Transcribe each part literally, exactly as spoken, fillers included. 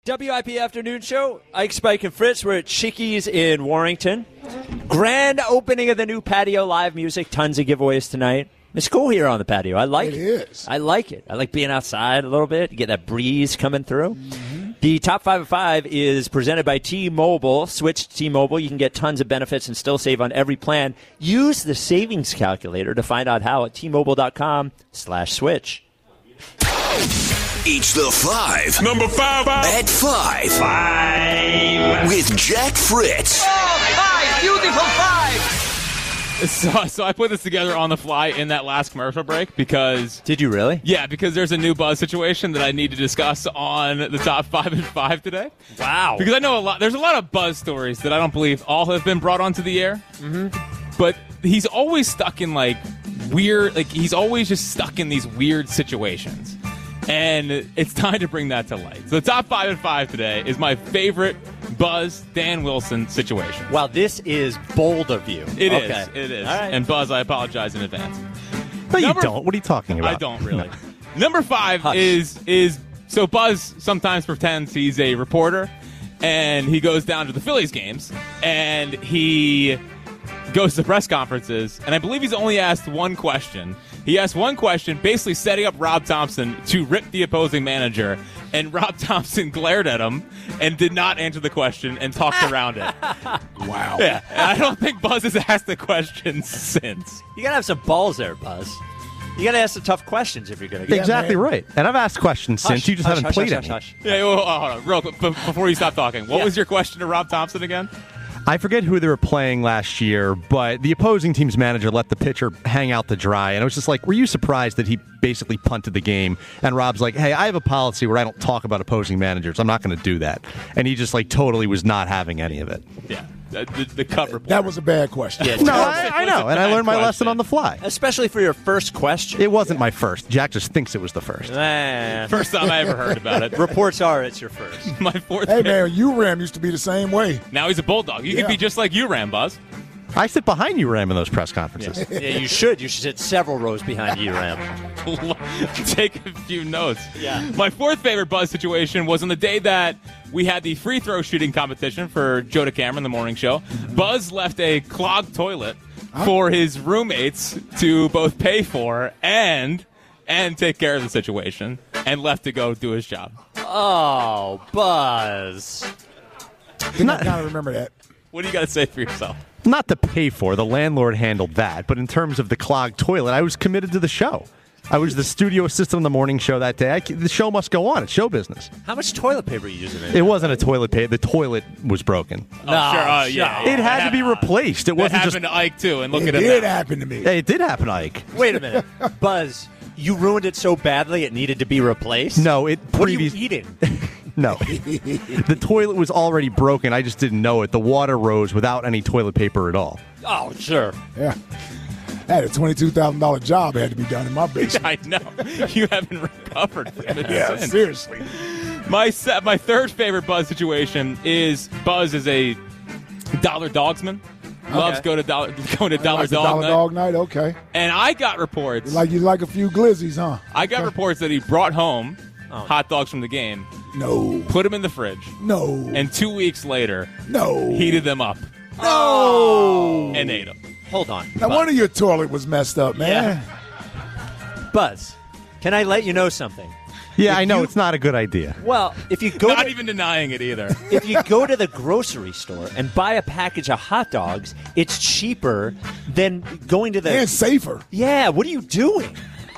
W I P Afternoon Show. Ike, Spike, and Fritz. We're at Chickies in Warrington. Grand opening of the new patio, live music. Tons of giveaways tonight. It's cool here on the patio. I like it. It is. I like it. I like being outside a little bit. You get that breeze coming through. Mm-hmm. The Top five of five is presented by T-Mobile. Switch to T-Mobile. You can get tons of benefits and still save on every plan. Use the savings calculator to find out how at T-Mobile.com slash switch. It's the five. Number five. At five. Five. With Jack Fritz. Oh, five. Beautiful five. So, so I put this together on the fly in that last commercial break because... Did you really? Yeah, because there's a new buzz situation that I need to discuss on the top five and five today. Wow. Because I know a lot. There's a lot of buzz stories that I don't believe all have been brought onto the air. Mm-hmm. But he's always stuck in, like, weird... Like, he's always just stuck in these weird situations. And it's time to bring that to light. So the top five and five today is my favorite Buzz Dan Wilson situation. Wow, this is bold of you. It is. Okay. It is. All right. And Buzz, I apologize in advance. No, Number, you don't. What are you talking about? I don't really. Number five Hush. is is so Buzz sometimes pretends he's a reporter, and he goes down to the Phillies games, and he goes to press conferences, and I believe he's only asked one question. He asked one question, basically setting up Rob Thompson to rip the opposing manager, and Rob Thompson glared at him and did not answer the question and talked around it. Wow. Yeah, and I don't think Buzz has asked the question since. You got to have some balls there, Buzz. You got to ask some tough questions if you're going to get Exactly man. right. And I've asked questions since. You just hush, haven't hush, played hush, any. hush, hush. Yeah, well, hold on, real quick, b- before you stop talking. What Yeah. was your question to Rob Thompson again? I forget who they were playing last year, but the opposing team's manager let the pitcher hang out to dry. And I was just like, were you surprised that he basically punted the game? And Rob's like, hey, I have a policy where I don't talk about opposing managers. I'm not going to do that. And he just like totally was not having any of it. Yeah, the, the, the cut report. That was a bad question. Yeah, No, terrible. I, I know. And I learned my Bad lesson question. on the fly. Especially for your first question. It wasn't my first. Jack just thinks it was the first. Eh. First time I ever heard about it. Reports are it's your first. My fourth. Hey, pick. man, U RAM used to be the same way. Now he's a bulldog. You Yeah. can be just like you, Ram Buzz. I sit behind you, Ram, in those press conferences. Yeah, you should. You should sit several rows behind you, Ram. Take a few notes. Yeah. My fourth favorite Buzz situation was on the day that we had the free throw shooting competition for Joe DeCamera, the morning show. Buzz left a clogged toilet for his roommates to both pay for and and take care of the situation, and left to go do his job. Oh, Buzz. I kind of remember that. What do you got to say for yourself? Not to pay for. The landlord handled that. But in terms of the clogged toilet, I was committed to the show. I was the studio assistant on the morning show that day. I, the show must go on. It's show business. How much toilet paper are you using? In It wasn't a toilet paper. The toilet was broken. Oh, sure. Uh, yeah, yeah. It had to be replaced. It That wasn't happened just. to Ike, too, and look It at him did now. happen to me. Hey, it did happen, Ike. Wait a minute. Buzz, you ruined it so badly it needed to be replaced? No, it What previous. are you eating? No, the toilet was already broken. I just didn't know it. The water rose without any toilet paper at all. Oh, sure. Yeah. I had a twenty-two thousand dollars job that had to be done in my basement. I know. You haven't recovered from it Yeah, since. seriously. My se- my third favorite Buzz situation is Buzz is a dollar dogsman. Loves Okay. go to dollar going to dollar Like the dog Dollar night. Dog Night, okay. And I got reports. Like you like a few glizzies, huh? I got Okay. reports that he brought home Oh. hot dogs from the game, No. put them in the fridge, No. and two weeks later no. heated them up No. and ate them. Hold on. Now, Buzz. one of your toilet was messed up, man. Buzz, can I let you know something? Yeah, If I know you- it's not a good idea. Well, if you go Not to, even denying it either. if you go to the grocery store and buy a package of hot dogs, it's cheaper than going to the And safer. Yeah, what are you doing?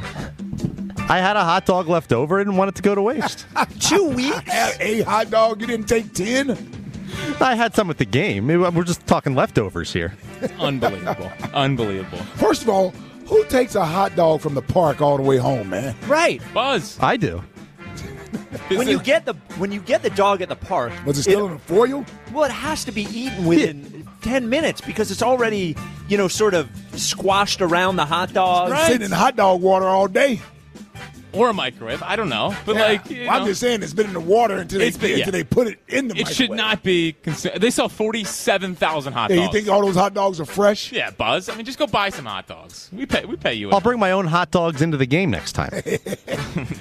I had a hot dog left over and wanted to go to waste. Two weeks? Had a hot dog, you didn't take ten? I had some at the game. We're just talking leftovers here. Unbelievable. Unbelievable. First of all, who takes a hot dog from the park all the way home, man? Right. Buzz. I do. When you get the when you get the dog at the park, Was it still in a foil? well, it has to be eaten within ten minutes because it's already, you know, sort of squashed around the hot dog. Right. Sitting in hot dog water all day. Or a microwave. I don't know. But, Yeah. like, you Well, I'm know, just saying it's been in the water until they, It's been- until yeah. they put it in the it microwave. should not be considered. They sell forty-seven thousand hot Yeah, dogs. you think all those hot dogs are fresh? Yeah, Buzz. I mean, just go buy some hot dogs. We pay. We pay you. I'll bring my own hot dogs into the game next time.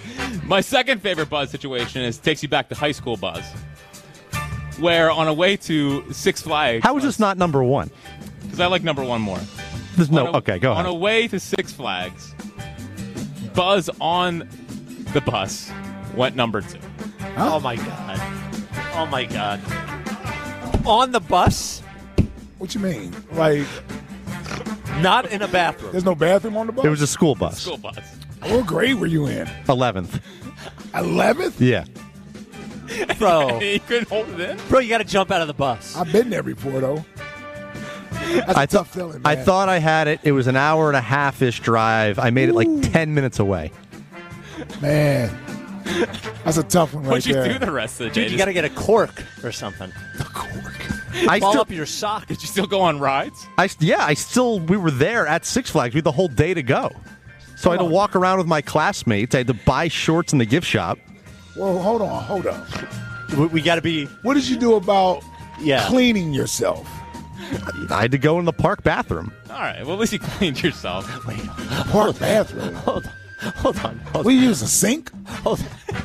My second favorite Buzz situation is takes you back to high school Buzz, where on a way to Six Flags. How is this not number one? Because I like number one more. There's no. On a- Okay, go On ahead. a way to Six Flags, Buzz on the bus went number two. Oh my god. Oh my god. On the bus, What you mean? Like, not in a bathroom. there's no bathroom on the bus? It was a school bus. School bus. What grade were you in? eleventh. eleventh? Yeah. Bro. He couldn't hold it in. Bro, you got to jump out of the bus. I've been there before, though. That's a I, th- tough feeling, man. I thought I had it. It was an hour and a half ish drive. I made it like ten minutes away. Man, that's a tough one right What'd you there. do the rest of the day? Dude, you got to get a cork or something. I Ball still, up your sock. Did you still go on rides? I, yeah, I still, we were there at Six Flags. We had the whole day to go. So I had to walk around with my classmates. I had to buy shorts in the gift shop. Well, hold on, hold on. We, we got to be. What did you do about Yeah. cleaning yourself? I had to go in the park bathroom. All right. Well, at least you cleaned yourself. Wait. Park bathroom. Hold on. Hold on. Hold We use a sink? on. Hold on.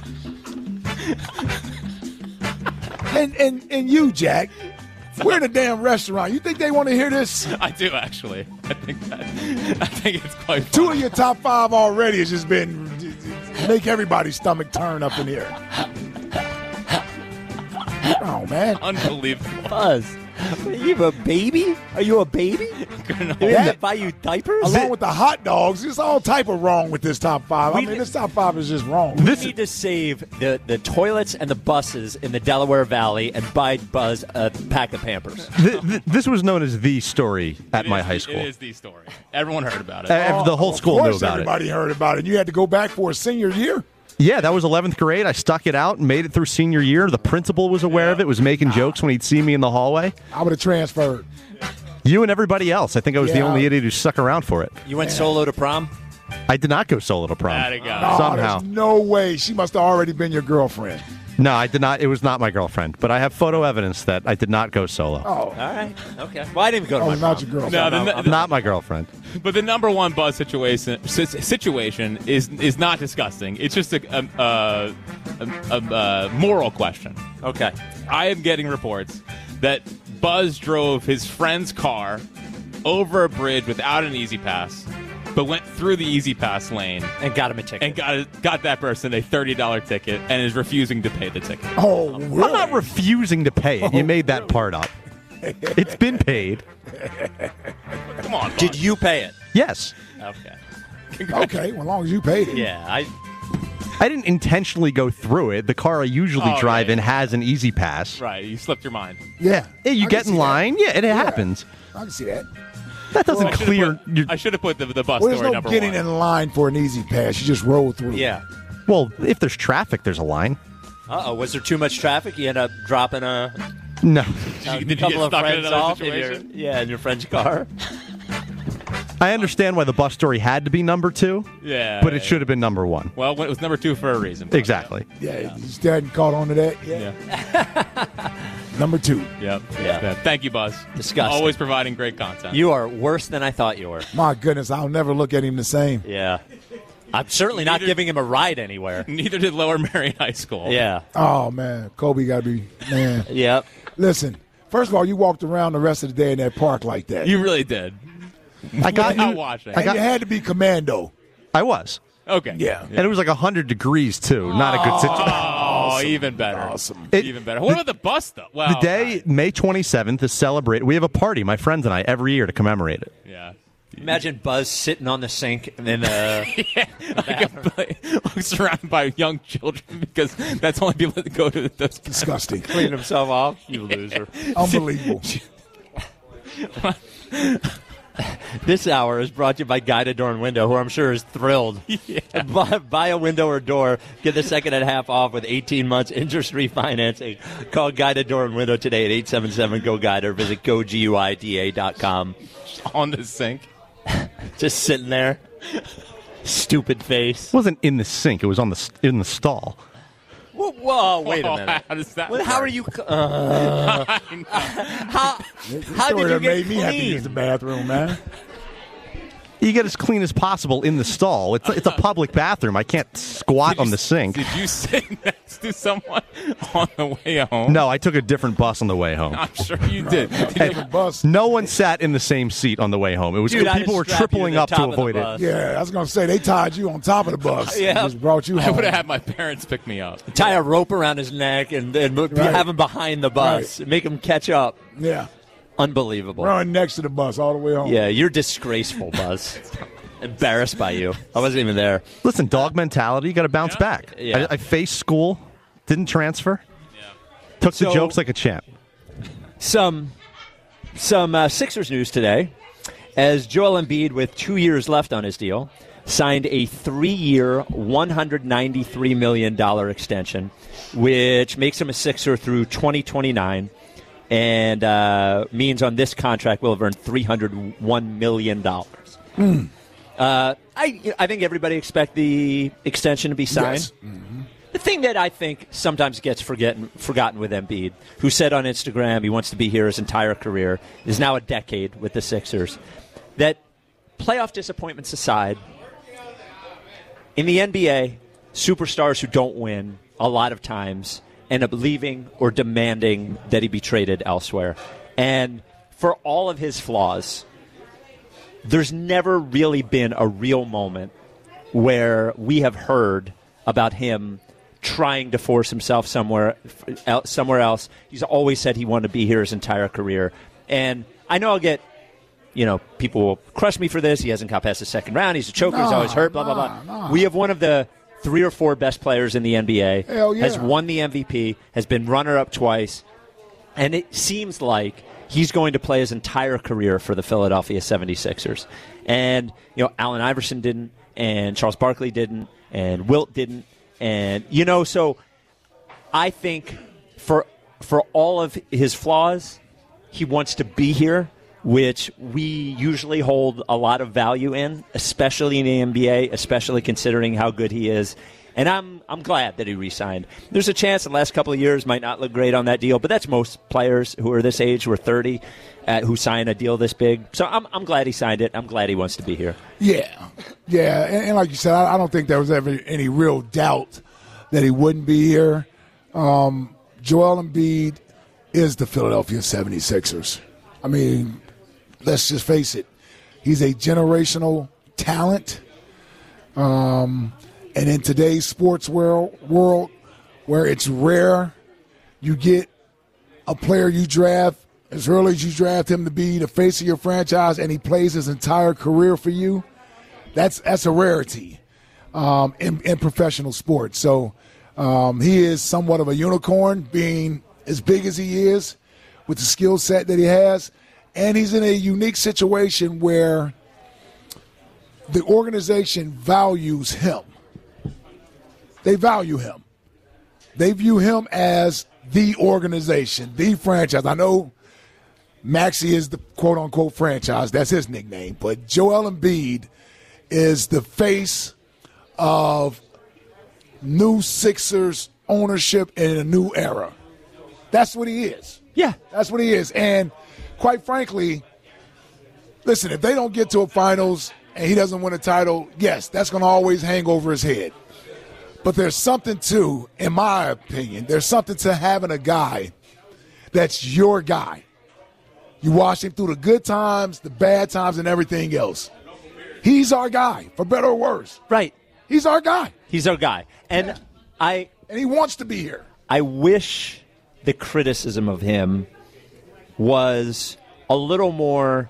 And, and, and you, Jack, we're in a damn restaurant. You think they want to hear this? I do actually. I think that. I think it's quite. Fun. Two of your top five already has just been make everybody's stomach turn up in here. Oh, man. Unbelievable. Buzz. Are you a baby? Are you a baby? Couldn't Do we hold have it. to buy you diapers? Along with the hot dogs, there's all type of wrong with this top five. I We- mean, this top five is just wrong. We need to save the, the toilets and the buses in the Delaware Valley and buy Buzz a pack of Pampers. Th- th- this was known as the story at It my is high the- school. It is the story. Everyone heard about it. Uh, the whole Of school knew course about it. everybody heard about it. You had to go back for a senior year. Yeah, that was eleventh grade. I stuck it out and made it through senior year. The principal was aware of it, was making jokes when he'd see me in the hallway. I would have transferred. You and everybody else. I think I was the Yeah. only idiot who stuck around for it. You went solo to prom? I did not go solo to prom. There you go. Oh, Somehow. there's no way. She must have already been your girlfriend. No, I did not. It was not my girlfriend, but I have photo evidence that I did not go solo. Oh, All right. Okay. Well, I didn't even go to oh my not prom. your girlfriend. No, the, I'm- the- Not my girlfriend. but the number one Buzz situation si- situation is is not disgusting. It's just a a, a, a, a, a moral question. Okay. I am getting reports that Buzz drove his friend's car over a bridge without an Easy Pass, but went through the Easy Pass lane And got him a ticket. and got got that person a thirty dollar ticket and is refusing to pay the ticket. Oh, I'm really? not refusing to pay it. You made that part up. It's been paid. Come on, Buzz. Did you pay it? Yes. Okay. Okay, well, as long as you paid it. Yeah. I. I didn't intentionally go through it. The car I usually Oh, drive yeah, in yeah. has an Easy Pass. Right, you slipped your mind. Yeah. Yeah, you I get can in see line. Yeah, it happens. That. I can see that. That doesn't I should've clear. put- your, I should have put the, the bus Well, there's story no number getting one. in line for an easy pass. You just roll through. Yeah. well, if there's traffic, there's a line. Uh oh. Was there too much traffic? You end up dropping a, No, a Did you get couple of stuck in friends another off in your, situation? yeah, in your friend's car. I understand why the bus story had to be number two, Yeah, but it yeah. should have been number one. Well, it was number two for a reason. Exactly. Yeah, you still hadn't caught on to that yet? Yeah. Number two. Yep. Yeah. Yeah. Thank you, Buzz. Disgusting. Always providing great content. You are worse than I thought you were. My goodness, I'll never look at him the same. Yeah. I'm certainly not Neither- giving him a ride anywhere. Neither did Lower Marion High School. Yeah. Oh, man. Kobe got to be, man. Yep. Listen, first of all, you walked around the rest of the day in that park like that. You really did. I got Without you. watching. and I got- you had to be commando. I was, Okay. Yeah. and it was like hundred degrees too. Not a good situation. Oh, even better. Awesome. It- even better. What about the bus, though? Well, The day, May twenty-seventh, is celebrated. We have a party, my friends and I, every year to commemorate it. Yeah. Imagine Buzz sitting on the sink and then uh, Like a- surrounded by young children because that's the only people that go to those. Disgusting. cleaning himself off. You loser. Unbelievable. This hour is brought to you by Guided Door and Window, who I'm sure is thrilled. Yeah. Buy, buy a window or door. Get the second and a half off with eighteen months interest-free financing. Call Guided Door and Window today at eight seven seven, G O, Guide or visit go guida dot com. On the sink. Just sitting there. Stupid face. It wasn't in the sink. It was on the st- in the stall. Whoa, whoa wait a Oh, minute. how does that Well, how work? are you? Uh, how how This how story did you that get made me have to use the clean? bathroom, man. You get as clean as possible in the stall. It's it's a public bathroom. I can't squat Did on you- the sink. Did you sit next to someone on the way home? No, I took a different bus on the way home. I'm sure you did. Hey, bus. no one sat in the same seat on the way home. It was Dude, I people just were strapped you to tripling the up to top of the avoid it. bus. Yeah, I was going to say, they tied you on top of the bus. Yeah. They just brought you I home. would have had my parents pick me up. Tie a rope around his neck and, and Right. have him behind the bus. Right. Make him catch up. Yeah. Unbelievable. Run next to the bus all the way home. Yeah, you're disgraceful, Buzz. Embarrassed by you. I wasn't even there. Listen, dog mentality, you got to bounce back. Yeah. I, I faced school, didn't transfer, took the So- jokes like a champ. Some some uh, Sixers news today, as Joel Embiid, with two years left on his deal, signed a three-year, one hundred ninety-three million dollars extension, which makes him a Sixer through twenty twenty-nine, and uh, means on this contract will have earned three hundred one million dollars. Mm. Uh, I I think everybody expect the extension to be signed. Yes. Mm-hmm. The thing that I think sometimes gets forgotten, forgotten with Embiid, who said on Instagram he wants to be here his entire career, is now a decade with the Sixers, that playoff disappointments aside, in the N B A, superstars who don't win a lot of times end up leaving or demanding that he be traded elsewhere. And for all of his flaws, there's never really been a real moment where we have heard about him trying to force himself somewhere somewhere else. He's always said he wanted to be here his entire career. And I know I'll get, you know, people will crush me for this. He hasn't got past the second round. He's a choker. He's Nah, always hurt, blah, nah, blah, blah. nah. We have one of the three or four best players in the N B A. Hell yeah. Has won the M V P, has been runner-up twice. And it seems like he's going to play his entire career for the Philadelphia seventy-sixers. And, you know, Allen Iverson didn't, and Charles Barkley didn't, and Wilt didn't. And, you know, so I think for for all of his flaws, he wants to be here, which we usually hold a lot of value in, especially in the N B A, especially considering how good he is. And I'm I'm glad that he re-signed. There's a chance the last couple of years might not look great on that deal, but that's most players who are this age, who are thirty, uh, who sign a deal this big. So I'm I'm glad he signed it. I'm glad he wants to be here. Yeah, yeah, and, and like you said, I, I don't think there was ever any real doubt that he wouldn't be here. Um, Joel Embiid is the Philadelphia seventy-sixers. I mean, let's just face it. He's a generational talent. Um, and in today's sports world, world where it's rare, you get a player you draft as early as you draft him to be the face of your franchise, and he plays his entire career for you. That's that's a rarity um, in, in professional sports. So um, he is somewhat of a unicorn, being as big as he is, with the skill set that he has, and he's in a unique situation where the organization values him. They value him. They view him as the organization, the franchise. I know Maxey is the quote-unquote franchise. That's his nickname. But Joel Embiid is the face of new Sixers ownership in a new era. That's what he is. Yeah. That's what he is. And quite frankly, listen, if they don't get to a finals and he doesn't win a title, yes, that's going to always hang over his head. But there's something to, in my opinion, there's something to having a guy that's your guy. You watch him through the good times, the bad times, and everything else. He's our guy, for better or worse. Right. He's our guy. He's our guy. And Yeah. I And he wants to be here. I wish the criticism of him was a little more.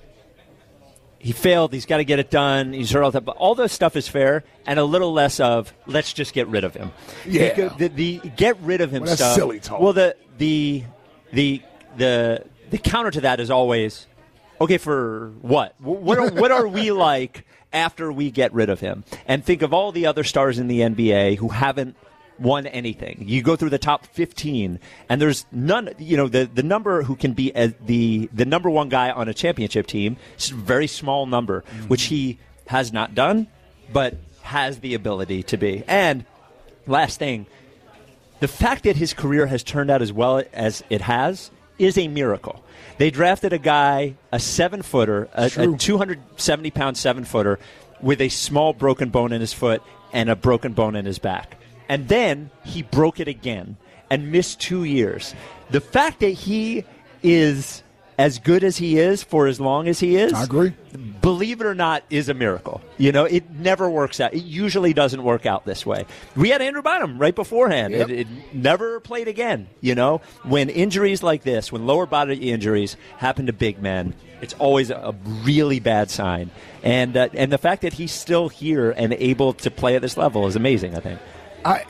He failed. He's got to get it done. He's hurt all that. But all this stuff is fair, and a little less of let's just get rid of him. Yeah. Because the, the get rid of him Well, that's stuff. silly talk. Well, the the the the the counter to that is always okay. For what? What are, what are we like after we get rid of him? And think of all the other stars in the N B A who haven't won anything. You go through the top fifteen, and there's none. You know, the, the number who can be a, the the number one guy on a championship team is a very small number, mm-hmm. which he has not done, but has the ability to be. And last thing, the fact that his career has turned out as well as it has is a miracle. They drafted a guy, a seven-footer, a, True. a two hundred seventy pound seven-footer with a small broken bone in his foot and a broken bone in his back. And then he broke it again and missed two years. The fact that he is as good as he is for as long as he is, I agree. believe it or not, is a miracle. You know, it never works out. It usually doesn't work out this way. We had Andrew Bynum right beforehand. Yep. It, it never played again. You know, when injuries like this, when lower body injuries happen to big men, it's always a really bad sign. And uh, and the fact that he's still here and able to play at this level is amazing, I think. I,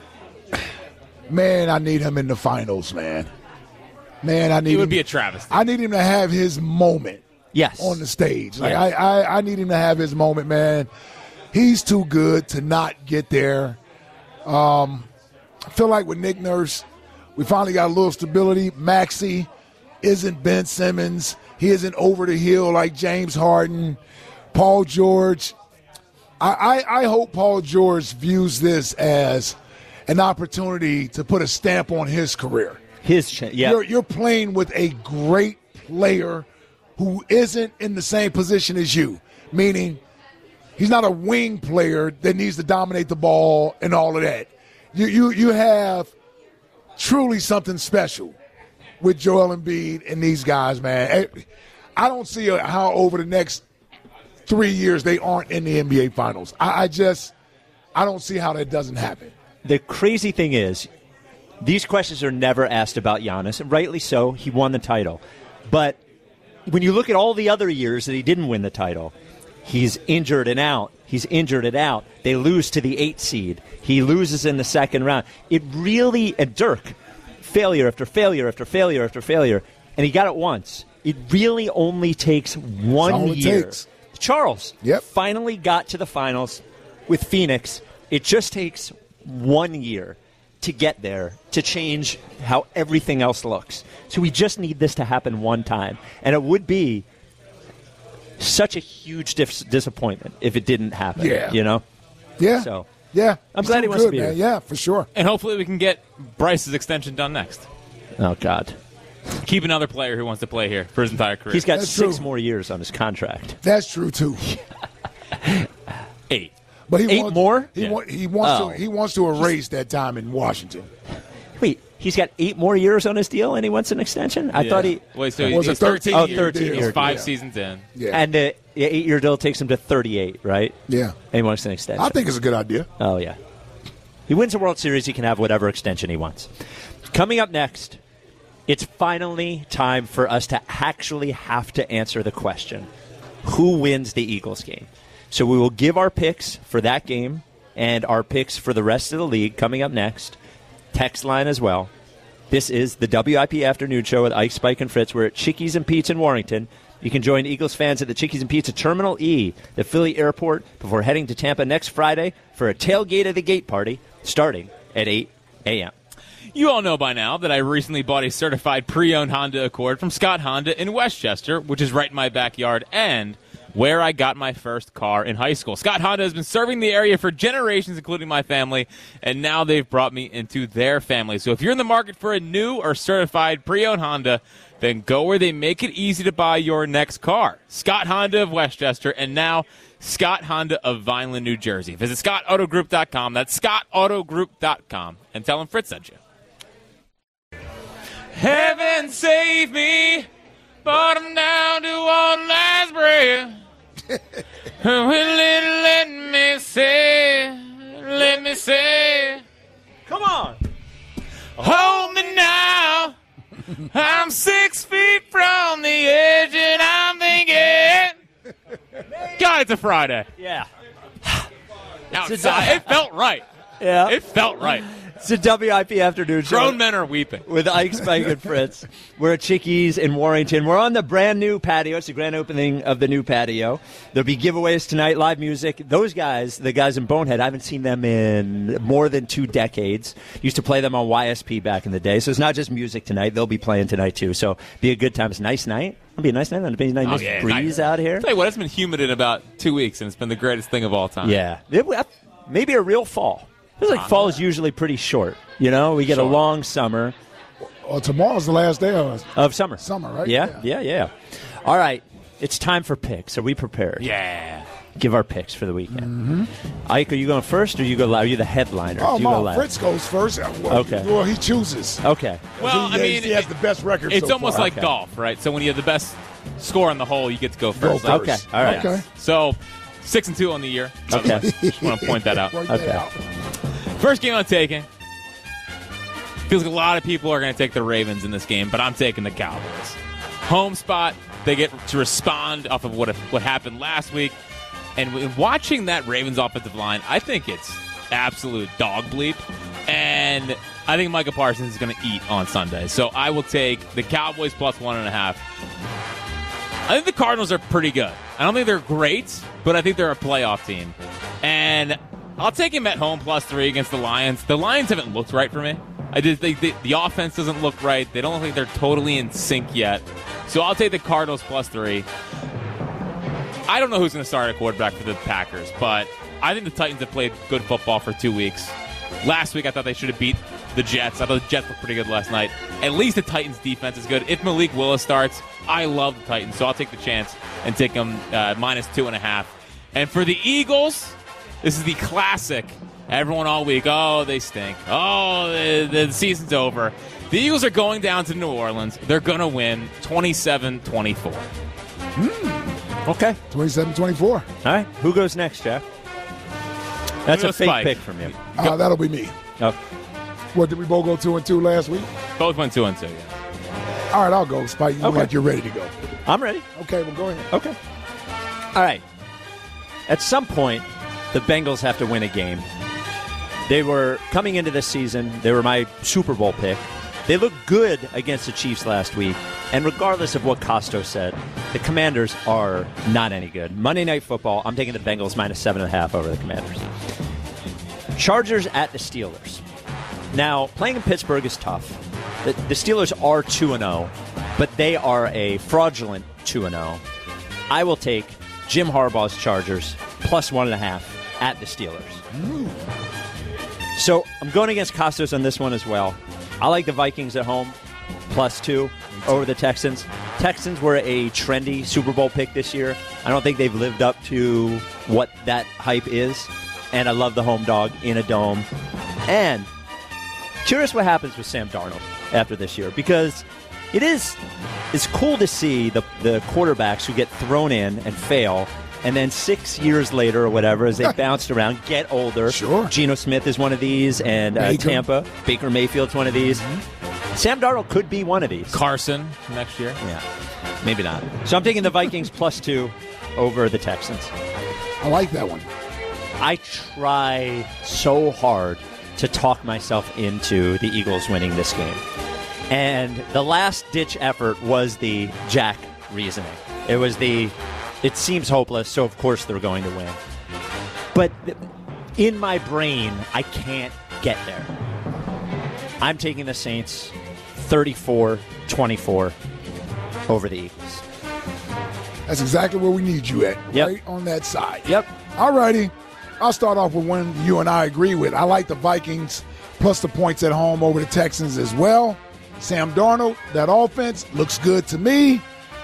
man, I need him in the finals, man. Man, I need It would him, be a travesty. I need him to have his moment. Yes. On the stage. Like Yes. I, I, I need him to have his moment, man. He's too good to not get there. Um, I feel like with Nick Nurse, we finally got a little stability. Maxey isn't Ben Simmons. He isn't over the hill like James Harden. Paul George. I, I, I hope Paul George views this as an opportunity to put a stamp on his career. His ch- yeah. You're, you're playing with a great player who isn't in the same position as you, meaning he's not a wing player that needs to dominate the ball and all of that. You you you have truly something special with Joel Embiid and these guys, man. I don't see how over the next three years they aren't in the N B A Finals. I, I just I don't see how that doesn't happen. The crazy thing is, these questions are never asked about Giannis, and rightly so. He won the title. But when you look at all the other years that he didn't win the title, he's injured and out. He's injured and out. They lose to the eight seed. He loses in the second round. It really, and Dirk, failure after failure after failure after failure, and he got it once. It really only takes one That's all it year. takes. Charles Yep. finally got to the finals with Phoenix. It just takes one year to get there, to change how everything else looks. So we just need this to happen one time. And it would be such a huge dis- disappointment if it didn't happen. Yeah. You know? Yeah. So yeah. I'm He's glad too he wants to good, be man. here. Yeah, for sure. And hopefully we can get Bryce's extension done next. Oh, God. Keep another player who wants to play here for his entire career. He's got That's six true. more years on his contract. That's true too. eight. But he Eight wants, more? He, Yeah. wa- he wants Oh. to. He wants to erase that time in Washington. Wait, he's got eight more years on his deal and he wants an extension? I Yeah. thought he... Wait, so It was a he's thirteen. thirteen Oh, year thirteen deal. year He's five Yeah. seasons in. Yeah. And the eight-year deal takes him to thirty-eight, right? yeah. And he wants an extension. I think it's a good idea. Oh, yeah. He wins the World Series, he can have whatever extension he wants. Coming up next, it's finally time for us to actually have to answer the question, who wins the Eagles game? So we will give our picks for that game and our picks for the rest of the league coming up next. Text line as well. This is the W I P Afternoon Show with Ike, Spike, and Fritz. We're at Chickies and Pete's in Warrington. You can join Eagles fans at the Chickies and Pizza Terminal E, the Philly airport, before heading to Tampa next Friday for a tailgate of the gate party starting at eight a.m. You all know by now that I recently bought a certified pre-owned Honda Accord from Scott Honda in Westchester, which is right in my backyard and where I got my first car in high school. Scott Honda has been serving the area for generations, including my family, and now they've brought me into their family. So if you're in the market for a new or certified pre-owned Honda, then go where they make it easy to buy your next car. Scott Honda of Westchester, and now Scott Honda of Vineland, New Jersey. Visit scott auto group dot com. That's scott auto group dot com. And tell them Fritz sent you. Heaven save me, but I'm down to one last breath. Will it let me say, let me say, Come on! hold me now. I'm six feet from the edge and I'm thinking, God, it's a Friday. Yeah. Outside, it felt right. Yeah. It felt right. It's a W I P Afternoon Show. Grown men are weeping. With Ike, Spike, and Fritz. We're at Chickies in Warrington. We're on the brand new patio. It's the grand opening of the new patio. There'll be giveaways tonight, live music. Those guys, the guys in Bonehead, I haven't seen them in more than two decades. Used to play them on Y S P back in the day. So it's not just music tonight. They'll be playing tonight, too. So be a good time. It's a nice night. It'll be a nice night. It'll be a nice Oh, yeah, breeze nice. out here. Tell you what, it's been humid in about two weeks, and it's been the greatest thing of all time. Yeah. It, maybe a real fall. Feels like fall is usually pretty short. You know, we get a Sure. long summer. Well, tomorrow's the last day of Of summer. Summer, right? Yeah, yeah, yeah. All right. It's time for picks. Are we prepared? Yeah. Give our picks for the weekend. Mm-hmm. Ike, are you going first or you go last? Are you the headliner? Oh, you go no, last? Fritz goes first. Well, Okay. Well, he chooses. Okay. Well, he, I mean, he has it- the best record It's so almost far. like Okay. golf, right? So when you have the best score on the hole, you get to go Go first. first. Okay. All right. Okay. So six and two on the year. Okay. Just want to point that out. Work Okay. that out. First game I'm taking. Feels like a lot of people are going to take the Ravens in this game, but I'm taking the Cowboys. Home spot. They get to respond off of what what happened last week. And w- watching that Ravens offensive line, I think it's absolute dog bleep. And I think Micah Parsons is going to eat on Sunday. So I will take the Cowboys plus one and a half. I think the Cardinals are pretty good. I don't think they're great, but I think they're a playoff team. And I'll take him at home plus three against the Lions. The Lions haven't looked right for me. I did. They, they, the offense doesn't look right. They don't look like they're totally in sync yet. So I'll take the Cardinals plus three. I don't know who's going to start at quarterback for the Packers, but I think the Titans have played good football for two weeks. Last week, I thought they should have beat the Jets. I thought the Jets looked pretty good last night. At least the Titans' defense is good. If Malik Willis starts, I love the Titans, so I'll take the chance and take them uh, minus two and a half. And for the Eagles, this is the classic. Everyone all week, oh, they stink. Oh, the, the season's over. The Eagles are going down to New Orleans. They're going to win twenty-seven twenty-four. Okay. twenty-seven twenty-four. All right. Who goes next, Jeff? That's Go a fake Spike. pick from you. Uh, that'll be me. Oh, What, did we both go two and two last week? Both went two and two, yeah. All right, I'll go. Spike, you look Okay. like you're ready to go. I'm ready. Okay, well, go ahead. Okay. All right. At some point, the Bengals have to win a game. They were coming into this season, they were my Super Bowl pick. They looked good against the Chiefs last week. And regardless of what Costo said, the Commanders are not any good. Monday Night Football, I'm taking the Bengals minus seven and a half over the Commanders. Chargers at the Steelers. Now, playing in Pittsburgh is tough. The, the Steelers are two and oh, but they are a fraudulent two and oh. I will take Jim Harbaugh's Chargers plus one and a half at the Steelers. So I'm going against Costos on this one as well. I like the Vikings at home, plus two over the Texans. Texans were a trendy Super Bowl pick this year. I don't think they've lived up to what that hype is. And I love the home dog in a dome. And curious what happens with Sam Darnold after this year, because it is it's cool to see the, the quarterbacks who get thrown in and fail, and then six years later or whatever, as they bounced around, get older. Sure. Geno Smith is one of these, and uh, Baker. Tampa. Baker Mayfield's one of these. Sam Darnold could be one of these. Carson next year. Yeah, maybe not. So I'm taking the Vikings plus two over the Texans. I like that one. I try so hard to talk myself into the Eagles winning this game. And the last-ditch effort was the Jack reasoning. It was the, it seems hopeless, so of course they're going to win. But in my brain, I can't get there. I'm taking the Saints thirty-four twenty-four over the Eagles. That's exactly where we need you at, Yep. right on that side. Yep. All righty. I'll start off with one you and I agree with. I like the Vikings plus the points at home over the Texans as well. Sam Darnold, that offense looks good to me.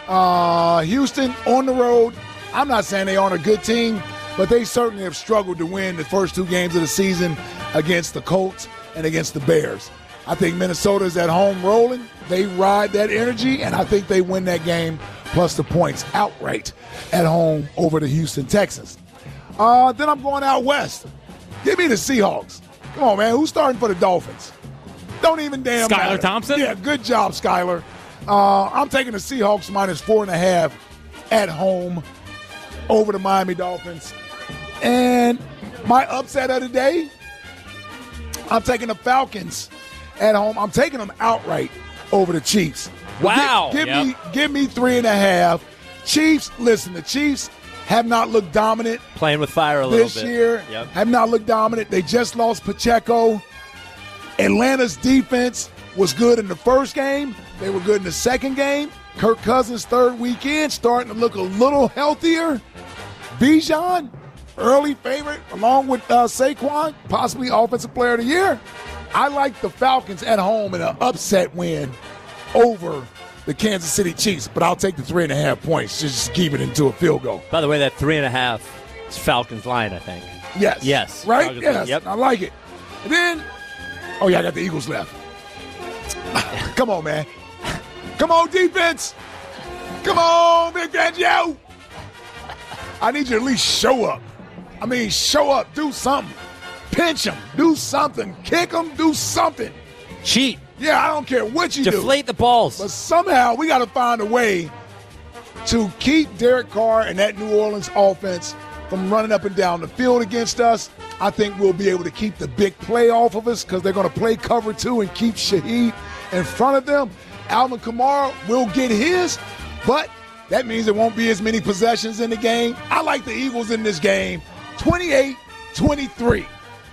Uh, Houston on the road. I'm not saying they aren't a good team, but they certainly have struggled to win the first two games of the season against the Colts and against the Bears. I think Minnesota's at home rolling. They ride that energy, and I think they win that game plus the points outright at home over the Houston Texans. Uh, then I'm going out west. Give me the Seahawks. Come on, man. Who's starting for the Dolphins? Don't even damn Skylar matter. Thompson? Yeah, good job, Skylar. Uh, I'm taking the Seahawks minus four and a half at home over the Miami Dolphins. And my upset of the day, I'm taking the Falcons at home. I'm taking them outright over the Chiefs. Wow. Give, give Yep. me give me three and a half. Chiefs, listen, the Chiefs have not looked dominant Playing with fire a little this bit. year. Yep. Have not looked dominant. They just lost Pacheco. Atlanta's defense was good in the first game. They were good in the second game. Kirk Cousins' third weekend starting to look a little healthier. Bijan, early favorite, along with uh, Saquon, possibly Offensive Player of the Year. I like the Falcons at home in an upset win over the Kansas City Chiefs, but I'll take the three and a half points. Just keep it into a field goal. By the way, that three and a half is Falcons line, I think. Yes. Yes. Right? Falcons Yes. line, yep. I like it. And then, oh, yeah, I got the Eagles left. Come on, man. Come on, defense. Come on, Big Fangio. I need you to at least show up. I mean, show up. Do something. Pinch them. Do something. Kick them. Do something. Cheat. Yeah, I don't care what you do. Deflate the balls. But somehow we got to find a way to keep Derek Carr and that New Orleans offense from running up and down the field against us. I think we'll be able to keep the big play off of us because they're going to play cover two and keep Shaheed in front of them. Alvin Kamara will get his, but that means there won't be as many possessions in the game. I like the Eagles in this game, twenty-eight twenty-three.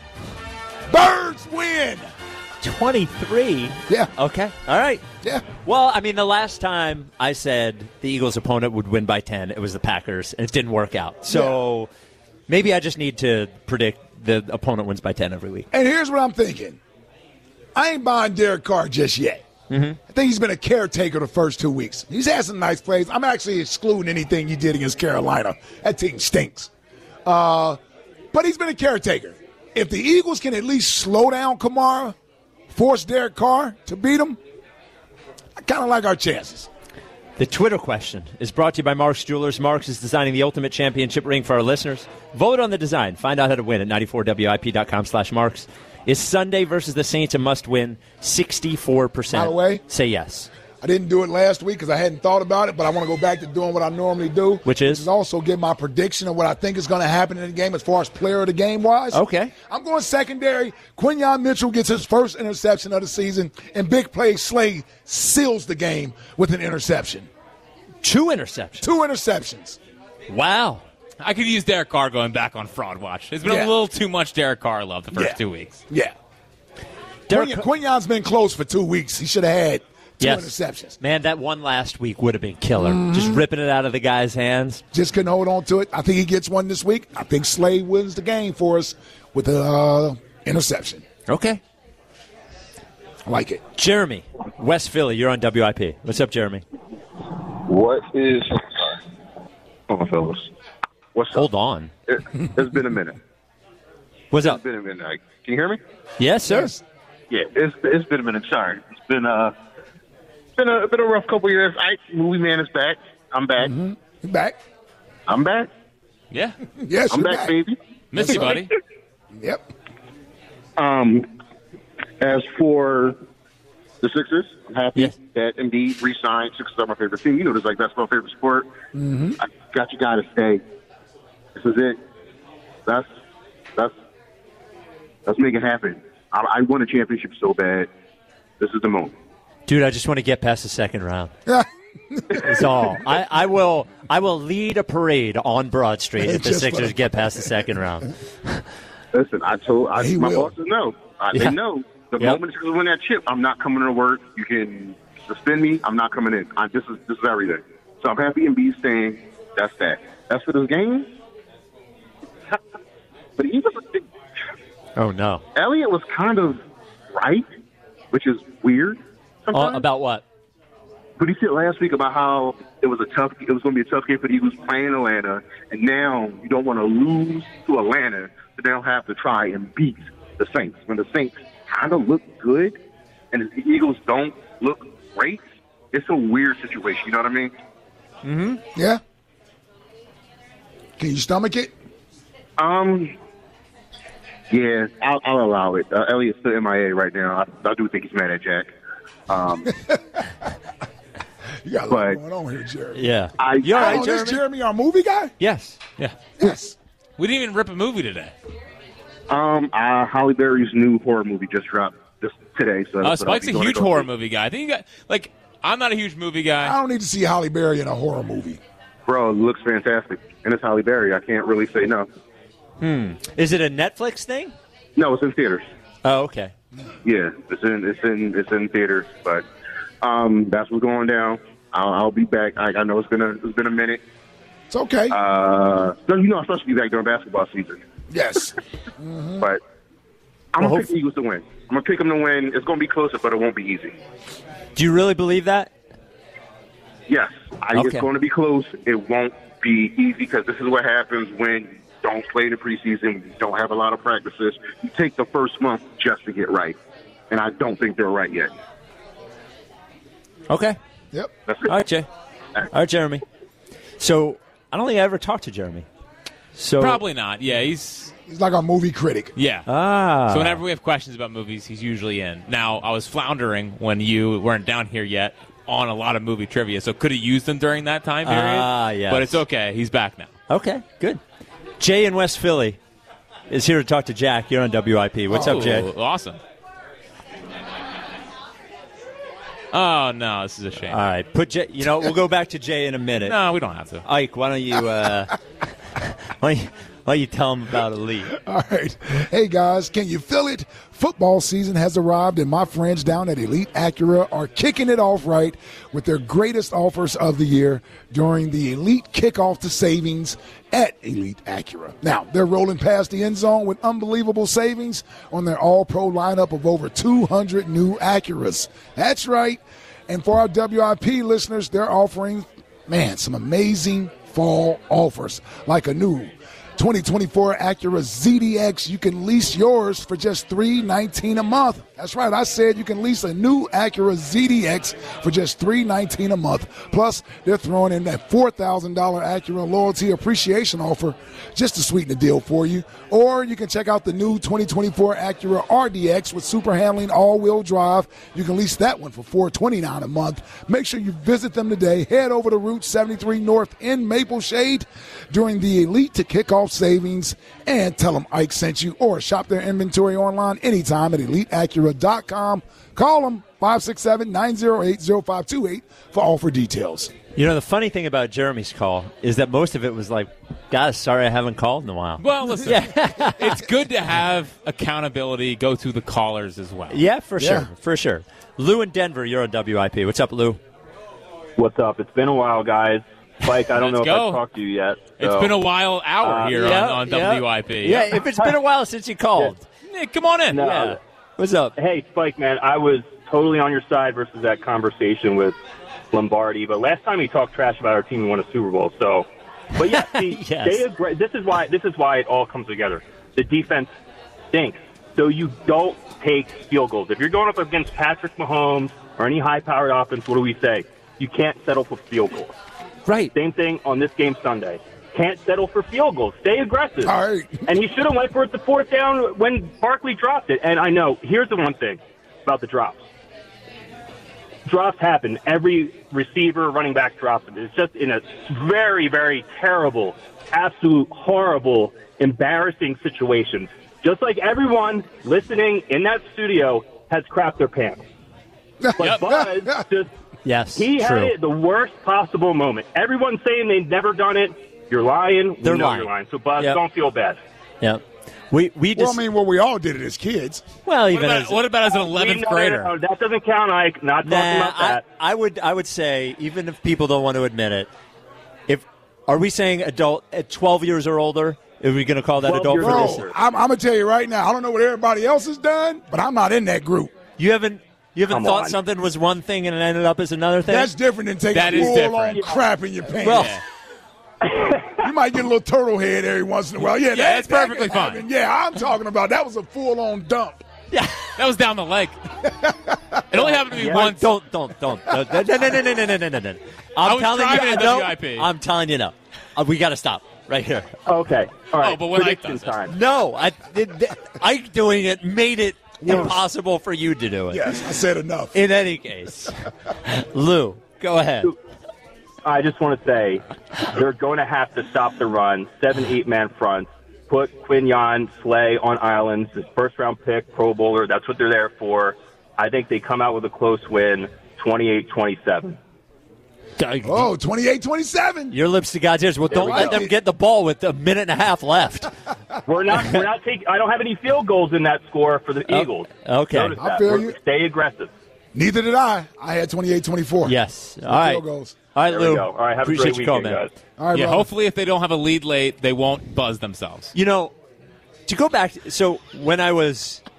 Birds win. twenty-three? Yeah. Okay. All right. Yeah. Well, I mean, the last time I said the Eagles' opponent would win by ten, it was the Packers, and it didn't work out. So yeah. Maybe I just need to predict the opponent wins by ten every week. And here's what I'm thinking. I ain't buying Derek Carr just yet. Mm-hmm. I think he's been a caretaker the first two weeks. He's had some nice plays. I'm actually excluding anything he did against Carolina. That team stinks. Uh, but he's been a caretaker. If the Eagles can at least slow down Kamara, force Derek Carr to beat him, I kind of like our chances. The Twitter question is brought to you by Marks Jewelers. Marks is designing the ultimate championship ring for our listeners. Vote on the design. Find out how to win at ninety-four W I P dot com slash Marks. Is Sunday versus the Saints a must-win? sixty-four percent. By the way, say yes. I didn't do it last week because I hadn't thought about it, but I want to go back to doing what I normally do. Which is? Which is also give my prediction of what I think is going to happen in the game as far as player of the game-wise. Okay. I'm going secondary. Quinyon Mitchell gets his first interception of the season, and big play Slade seals the game with an interception. Two interceptions? Two interceptions. Wow. I could use Derek Carr going back on Fraud Watch. There's been Yeah. a little too much Derek Carr love the first Yeah. two weeks. Yeah. Derek Quinyon, Quinyon's been close for two weeks. He should have had two yes. interceptions. Man, that one last week would have been killer. Mm-hmm. Just ripping it out of the guy's hands. Just couldn't hold on to it. I think he gets one this week. I think Slade wins the game for us with an uh, interception. Okay. I like it. Jeremy, West Philly, you're on W I P. What's up, Jeremy? What is... Hold on, fellas. What's Hold up? on. It, it's been a minute. What's up? It's been a minute. Like, can you hear me? Yes, sir. Yes. Yeah, it's it's been a minute. Sorry, it's been uh been a been a rough couple years. I movie man is back. I'm back. Mm-hmm. You back? I'm back. Yeah. Yes, I'm you're back, baby. Miss you, buddy. Yep. Um, as for the Sixers, I'm happy Yes. that Embiid re-signed. Sixers are my favorite team. You know, it's like that's my favorite sport. Mm-hmm. I got you. Got to stay. This is it. That's that's let's make it happen. I, I won a championship so bad. This is the moment. Dude, I just want to get past the second round. That's all. I, I will I will lead a parade on Broad Street if the Just Sixers wanna- get past the second round. Listen, I told I, He my will. bosses know. I, Yeah. They know. The Yep. moment you win that chip, I'm not coming to work. You can suspend me. I'm not coming in. I, this is this is everything. So I'm happy Embiid staying. That's that. As for this game, but he was Oh, no. Elliott was kind of right, which is weird. Uh, sometimes. about what? But he said last week about how it was a tough. It was going to be a tough game for the Eagles playing Atlanta, and now you don't want to lose to Atlanta, so they don't have to try and beat the Saints. When the Saints kind of look good, and the Eagles don't look great, it's a weird situation. You know what I mean? Mm-hmm. Yeah. Can you stomach it? Um. Yeah, I'll, I'll allow it. Uh, Elliott's still M I A right now. I, I do think he's mad at Jack. Um, You got a lot But- going on here, Jeremy. Yeah. I, You all I- right, Oh, Jeremy? this Jeremy, our movie guy? Yes. Yeah. Yes. We didn't even rip a movie today. Um, uh, Holly Berry's new horror movie just dropped just today. So Uh, that's what I'll Spike's be a going to huge go horror see. movie guy. I think you got, like, I'm not a huge movie I guy. don't need to see Halle Berry in a horror movie. Bro, it looks fantastic, and it's Holly Berry. I can't really say no. Is it a Netflix thing? No, it's in theaters. Oh, okay. Yeah, it's in it's in it's in theaters. But um, that's what's going down. I'll, I'll be back. I, I know it's been a it's been a minute. It's okay. Uh, so you know, I'm supposed to be back during basketball season. yes. But I'm Well, gonna pick the Eagles to win. I'm going to pick them to win. It's going to be closer, but it won't be easy. Do you really believe that? Yes, I, Okay. it's going to be close. It won't be easy because this is what happens when you don't play in the preseason, you don't have a lot of practices. You take the first month just to get right, and I don't think they're right yet. Okay. Yep. That's it. All right, Jay. All right, Jeremy. So I don't think I ever talked to Jeremy. So Probably not. Yeah, he's He's like a movie critic. yeah. Ah. So whenever we have questions about movies, he's usually in. Now, I was floundering when you weren't down here yet on a lot of movie trivia, so could have used them during that time period. Ah, yes. But it's okay. He's back now. Okay, good. Jay in West Philly is here to talk to Jack. You're on W I P. What's up, Jay? Ooh, awesome. Oh, no, this is a shame. All right, put Jay. You know, we'll go back to Jay in a minute. No, we don't have to. Ike, why don't you? Uh, why, don't you why don't you tell him about Elite? All right. Hey, guys, can you feel it? Football season has arrived, and my friends down at Elite Acura are kicking it off right with their greatest offers of the year during the Elite Kickoff to Savings at Elite Acura. Now, they're rolling past the end zone with unbelievable savings on their all-pro lineup of over two hundred new Acuras. That's right. And for our W I P listeners, they're offering, man, some amazing fall offers, like a new twenty twenty-four Acura Z D X. You can lease yours for just three hundred nineteen dollars a month. That's right, I said you can lease a new Acura Z D X for just three hundred nineteen dollars a month. Plus, they're throwing in that four thousand dollars Acura Loyalty Appreciation offer just to sweeten the deal for you. Or you can check out the new twenty twenty-four Acura R D X with super handling all-wheel drive. You can lease that one for four hundred twenty-nine dollars a month. Make sure you visit them today. Head over to Route seventy-three North in Maple Shade during the Elite to kick off savings, and tell them Ike sent you, or shop their inventory online anytime at elite acura dot com. Call them five six seven, nine zero eight, zero five two eight for offer details. You know, the funny thing about Jeremy's call is that most of it was like, guys, sorry I haven't called in a while. Well, listen, it's good to have accountability go to the callers as well. Yeah, for Yeah. sure, for sure. Lou in Denver, you're on W I P. What's up, Lou? What's up? It's been a while, guys. Spike, I don't know Let's if go. I've talked to you yet. It's so- been a while hour Uh, here yeah, on, on yeah. W I P. Yeah, if it's been a while since you called. Nick, come on in. No. Yeah. What's up? Hey, Spike, man, I was totally on your side versus that conversation with Lombardi, but last time he talked trash about our team, we won a Super Bowl. So, but yeah, see, Yes. they agree. This is why. This is why it all comes together. The defense stinks, so you don't take field goals. If you're going up against Patrick Mahomes or any high-powered offense, what do we say? You can't settle for field goals. Right. Same thing on this game Sunday. Can't settle for field goals. Stay aggressive. All right. And he should have went for it the fourth down when Barkley dropped it. And I know, here's the one thing about the drops. Drops happen. Every receiver, running back drops it. It's just in a very, very terrible, absolute horrible, embarrassing situation. Just like everyone listening in that studio has crapped their pants. But Yep. Buzz just... Yes, He had true. it at the worst possible moment. Everyone's saying they've never done it. You're lying. We They're know lying. you're lying. So, Buzz, Yep. don't feel bad. Yeah. We we Well, just I mean, well, we all did it as kids. well What even about, as what about as an We eleventh know- grader? oh, that doesn't count, Ike. Not talking nah, about I, that. I would I would say even if people don't want to admit it, if are we saying adult at twelve years or older? Are we going to call that twelve adult years for or this? older. I'm, I'm going to tell you right now, I don't know what everybody else has done, but I'm not in that group. You haven't you haven't Come thought on. something was one thing and it ended up as another thing? That's different than taking That is full-on different. crap in your pants. well, You might get a little turtle head every once in a while. Yeah, that, that's that perfectly can fine. happen. Yeah, I'm talking about that was a full-on dump. yeah. That was down the leg. It only happened to me Yeah. once. Don't don't don't no no no no no no no no no no. I'm I was telling driving you at no. W I P. I'm telling you no. Uh, we got to stop right here. Okay. All right. Oh, but when Ike Prediction does it. time. No, I did, Ike doing it made it impossible for you to do it. Yes, I said enough. In any case, Lou, go ahead. I just want to say they're going to have to stop the run, seven, eight-man fronts, put Quinyon, Slay on islands, his first-round pick, Pro Bowler. That's what they're there for. I think they come out with a close win, twenty-eight twenty-seven. Oh, twenty-eight twenty-seven. Your lips to God's ears. Well, don't we let go. them get the ball with a minute and a half left. We're not. We're not taking. I don't have any field goals in that score for the Oh, Eagles. okay. Notice I that. feel We're- you. Stay aggressive. Neither did I. I had twenty-eight twenty-four. Yes. All right. Field goals. All right, There Lou. we go. All right. Have Appreciate a great your call, weekend, man. guys. All right, Yeah, brother. hopefully if they don't have a lead late, they won't buzz themselves. You know, to go back, so when I was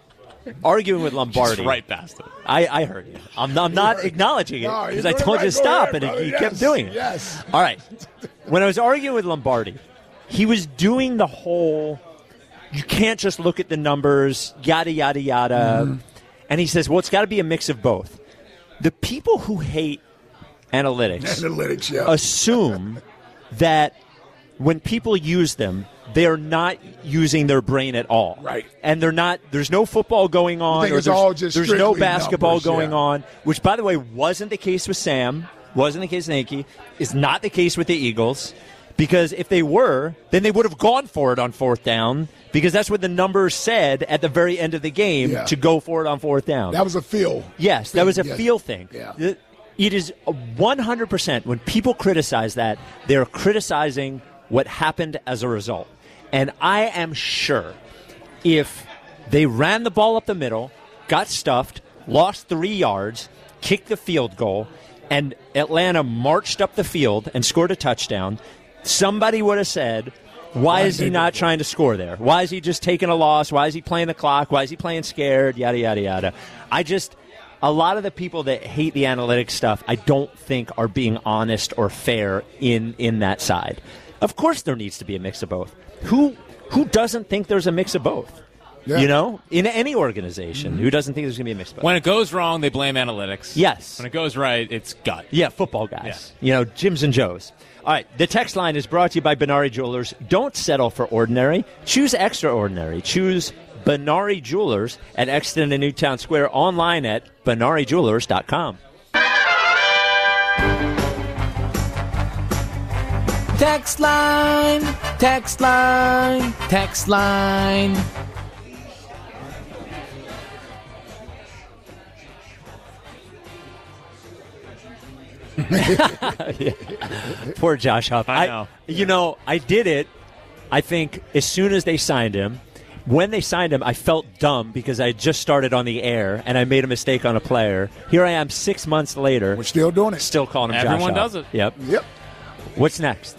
arguing with Lombardi. Just right past it. I, I heard you. I'm not, I'm not acknowledging it No, because you're I doing told right. you to Go stop, ahead, and brother. he Yes. kept doing it. Yes. All right. When I was arguing with Lombardi, he was doing the whole, you can't just look at the numbers, yada, yada, yada. Mm-hmm. And he says, well, it's got to be a mix of both. The people who hate analytics, Analytics, yeah. assume that when people use them, they're not using their brain at all. Right. And they're not, there's no football going on. think Or it's there's, all just there's no strictly basketball numbers, going yeah. on, which, by the way, wasn't the case with Sam, wasn't the case with Yankee, is not the case with the Eagles. Because if they were, then they would have gone for it on fourth down because that's what the numbers said at the very end of the game Yeah. to go for it on fourth down. That was a feel. Yes, that was a Yes. feel thing. Yeah. The- It is one hundred percent when people criticize that, they're criticizing what happened as a result. And I am sure if they ran the ball up the middle, got stuffed, lost three yards, kicked the field goal, and Atlanta marched up the field and scored a touchdown, somebody would have said, why is he not trying to score there? Why is he just taking a loss? Why is he playing the clock? Why is he playing scared? Yada, yada, yada. I just, a lot of the people that hate the analytics stuff, I don't think are being honest or fair in, in that side. Of course there needs to be a mix of both. Who who doesn't think there's a mix of both? Yeah. You know, in any organization, Mm-hmm. who doesn't think there's going to be a mix of both? When it goes wrong, they blame analytics. Yes. When it goes right, it's gut. Yeah, football guys. You know, Jims and Joes. All right, the text line is brought to you by Benari Jewelers. Don't settle for ordinary. Choose extraordinary. Choose Benari Jewelers at Exton and Newtown Square, online at benari jewelers dot com. Text line, text line, text line. Poor Josh Huff. I know. You know, I did it, I think, as soon as they signed him. When they signed him, I felt dumb because I had just started on the air and I made a mistake on a player. Here I am six months later. We're still doing it. Still calling him Josh Huff. Everyone does it. Yep. Yep. What's next?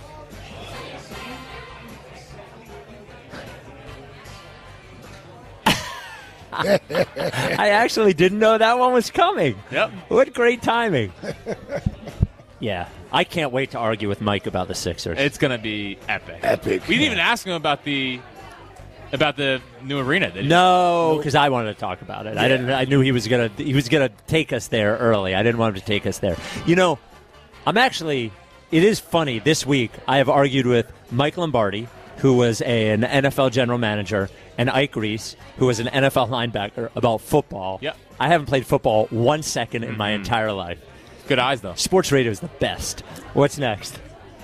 I actually didn't know that one was coming. Yep. What great timing. Yeah. I can't wait to argue with Mike about the Sixers. It's going to be epic. Epic. We didn't even ask him about the about the new arena, did you? No, because I wanted to talk about it. I didn't. I knew he was gonna. He was gonna take us there early. I didn't want him to take us there. You know, I'm actually. It is funny. This week, I have argued with Mike Lombardi, who was a, an N F L general manager, and Ike Reese, who was an N F L linebacker, about football. Yep. I haven't played football one second in my entire life. Good eyes, though. Sports radio is the best. What's next?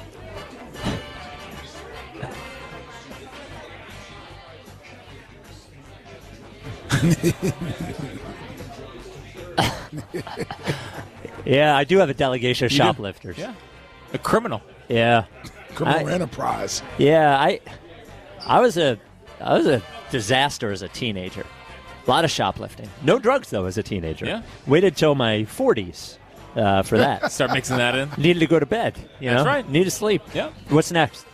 Yeah, I do have a delegation of You do? shoplifters. Yeah. A criminal. Yeah. Criminal I- enterprise. Yeah, I I was a I was a disaster as a teenager. A lot of shoplifting. No drugs though as a teenager. Yeah. Waited till my forties uh, for that. Start mixing that in. Needed to go to bed. You That's know? right. Need to sleep. Yeah. What's next?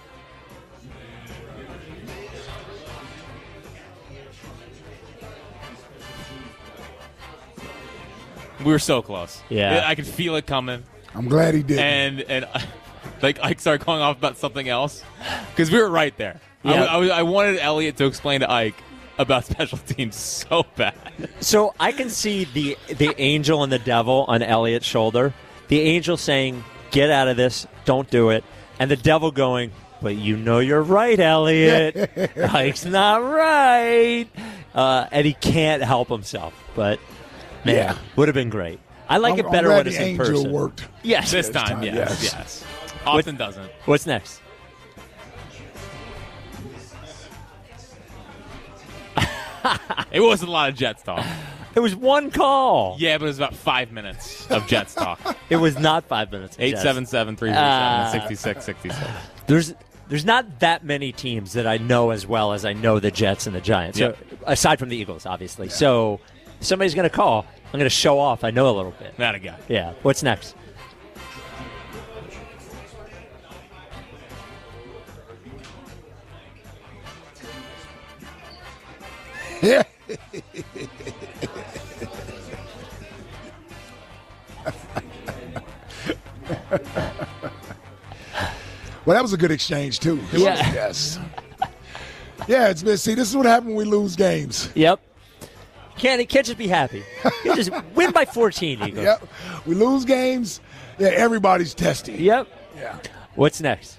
We were so close. Yeah. I could feel it coming. I'm glad he did. And, and like, Ike started going off about something else because we were right there. Yeah. I, I, I wanted Elliot to explain to Ike about special teams so bad. So I can see the the angel and the devil on Elliot's shoulder. The angel saying, "Get out of this, don't do it," and the devil going, "But you know you're right, Elliot. Ike's not right," uh, and he can't help himself. But man, Yeah. would have been great. I like I'm- it I'm better glad when the it's in angel person. worked. Yes, This This time, time, yes, yes. yes. Often doesn't. What's next? It wasn't a lot of Jets talk. It was one call. Yeah, but it was about five minutes of Jets talk. It was not five minutes. of eight Jets. seven seven, three three Ah. seven, six six six six. There's there's not that many teams that I know as well as I know the Jets and the Giants. Yep. So, aside from the Eagles, obviously. So somebody's going to call. I'm going to show off. I know a little bit. Not a guy. Yeah. What's next? Well, that was a good exchange, too. It Yeah. was, yes. Yeah, it's been, see, this is what happens when we lose games. Yep. Can't, can't just be happy. You just win by fourteen, Eagles. Yep. We lose games, yeah, everybody's testy. Yep. Yeah. What's next?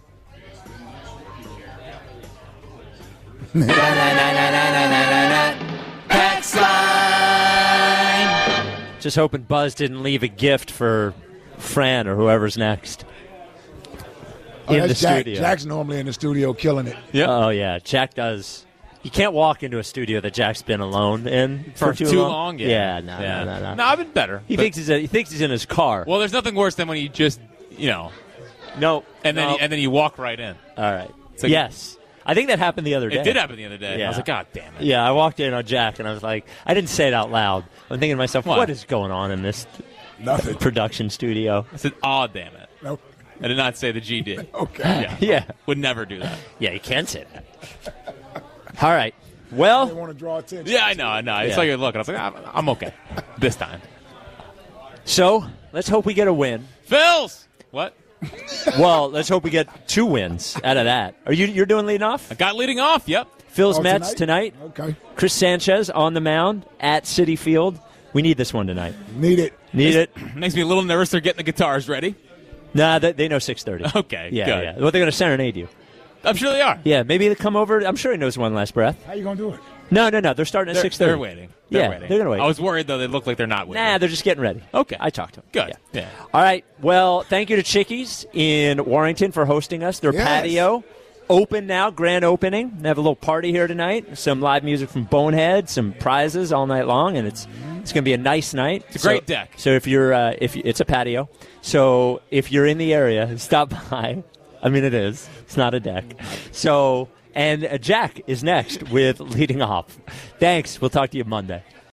Text line. Just hoping Buzz didn't leave a gift for Fran or whoever's next. Oh, in the that's Jack. studio. Jack's normally in the studio killing it. Yep. Oh, yeah. Jack does. You can't walk into a studio that Jack's been alone in for, For too, too long. long, yeah. Yeah, no, Yeah. no, no, no. No, I've been better. He but- thinks he's a, he thinks he's in his car. Well, there's nothing worse than when you just, you know, no, and then no. you, and then you walk right in. All right. like- yes, I think that happened the other day. It did happen the other day. Yeah. I was like, God damn it. Yeah, I walked in on Jack and I was like, I didn't say it out loud. I'm thinking to myself, What? what is going on in this Nothing. production studio? I said, oh, damn it. Nope. I did not say the G did. Okay. Yeah. Yeah. Would never do that. Yeah, you can say that. All right. Well, They want to draw attention. Yeah, I know, I know. It's Yeah. like you're looking. I was like, I'm, I'm okay this time. so let's hope we get a win. Phils! What? Well, let's hope we get two wins out of that. Are you you're doing leading off? I got leading off, yep. Phil's Oh, Mets tonight. Okay. Chris Sanchez on the mound at Citi Field. We need this one tonight. Need it. Need it? Makes me a little nervous they're getting the guitars ready. Nah, they, they know six thirty. Okay, Yeah, good. yeah. Well, they're going to serenade you. I'm sure they are. Yeah, maybe they come over. I'm sure he knows one last breath. How you going to do it? No, no, no. They're starting at They're, six thirty. they're waiting. They're Yeah, waiting. they're gonna wait. I was worried, though. They look like they're not waiting. Nah, they're just getting ready. Okay. I talked to them. Good. Yeah. Yeah. All right. Well, thank you to Chickies in Warrington for hosting us. Their Yes. patio open now, grand opening. They have a little party here tonight. Some live music from Bonehead, some prizes all night long, and it's it's going to be a nice night. It's a great So- deck. So if you're uh, if you, it's a patio, so if you're in the area, stop by. I mean, it is. It's not a deck. So and uh, Jack is next with leading off. Thanks. We'll talk to you Monday.